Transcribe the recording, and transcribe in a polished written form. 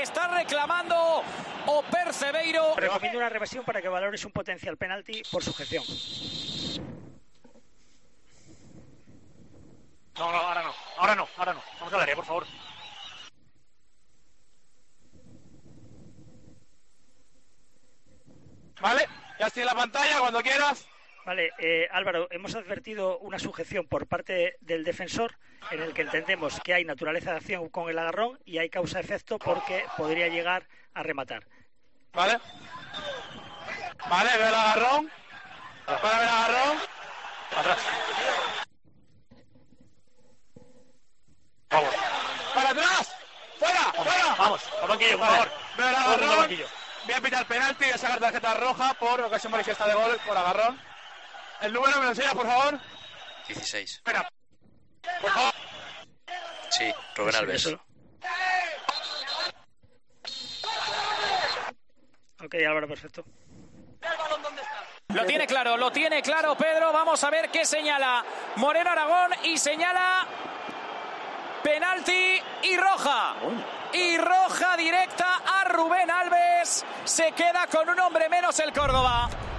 está reclamando o Percebeiro. Recomiendo una revisión para que valores un potencial penalti por sujeción. No, ahora no. Vamos al área, por favor. Vale, ya estoy en la pantalla, cuando quieras. Vale, Álvaro, hemos advertido una sujeción por parte del defensor en el que entendemos que hay naturaleza de acción con el agarrón y hay causa-efecto porque podría llegar a rematar. Vale, veo el agarrón. Para ver el agarrón. Atrás. Vamos. ¡Para atrás! ¡Fuera! Vamos, al banquillo, por favor. Veo el agarrón. Voy a pitar penalti y voy a sacar tarjeta roja por ocasión manifiesta de gol por agarrón. El número me lo enseña, por favor. 16. Espera. Por favor. Sí, Rubén Alves. Ok, Álvaro, perfecto. Lo tiene claro Pedro. Vamos a ver qué señala Moreno Aragón y señala penalti y roja. Y roja directa a Rubén Alves. Se queda con un hombre menos el Córdoba.